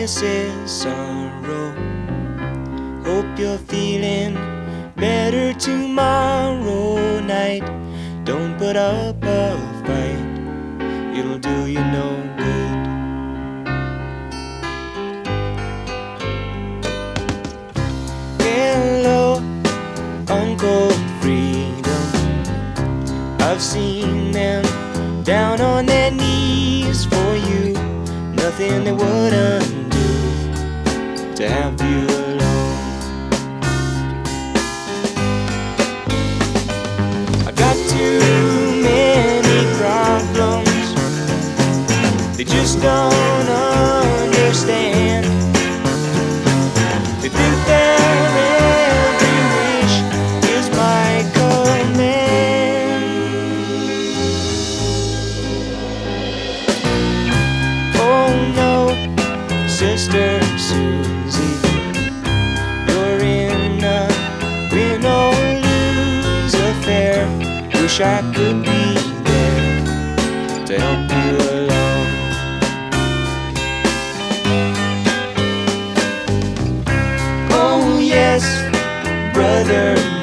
happiness is sorrow. Hope you're feeling better tomorrow night. Don't put up a fight, it'll do you no good. Hello, Uncle Freedom. I've seen them down on their knees for you. Nothing they wouldn't do to have you alone. I got too many problems, they just don't understand. They think their every wish is my command. Oh no, Sister Susie, you're in a win or lose affair. Wish I could be there to help you along. Oh yes, brother